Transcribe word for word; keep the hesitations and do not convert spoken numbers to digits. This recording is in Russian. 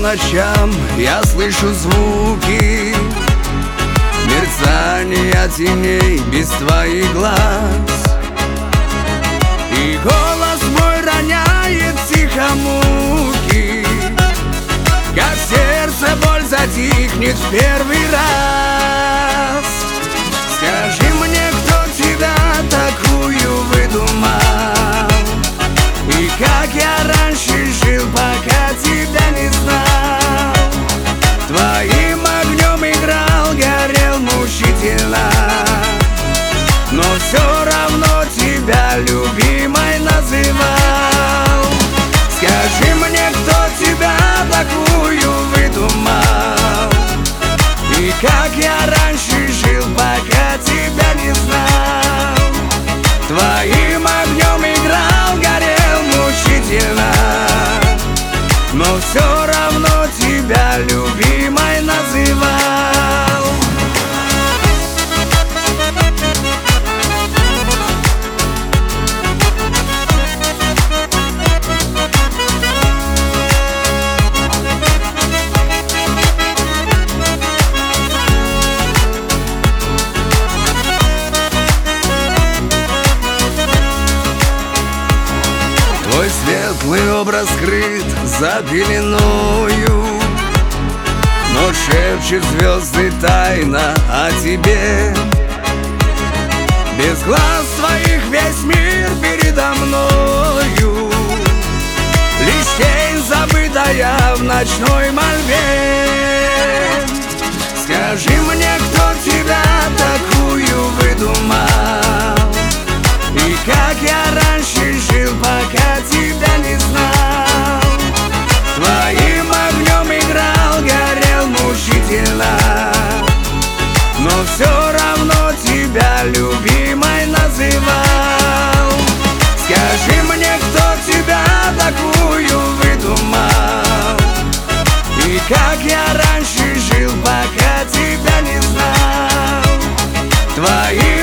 ночам я слышу звуки мерцания теней без твоих глаз, и голос мой роняет тихо муки, как в сердце боль затихнет в первый раз. Скажи мне, кто тебя такую выдумал, и как я раньше жил, пока тебя не знал. Твоим огнем играл, горел мучительно, но все равно тебя любимой называл. Скажи мне, кто тебя такую выдумал, и как я раньше жил, пока тебя не знал. Твоим огнем играл, горел мучительно, но все равно тебя любимой называл. Твой светлый образ скрыт за пеленою, но шепчет звезды тайна о тебе. Без глаз твоих весь мир передо мною, лишь тень забытая в ночной мольбе. Скажи мне, кто тебя такую выдумал, и как я раньше жил, пока тебя не знал. Твоим огнем играл, горел мучительно, но все равно тебя любимой называл. Скажи мне, кто тебя такую выдумал, и как я раньше жил, пока тебя не знал. Твоим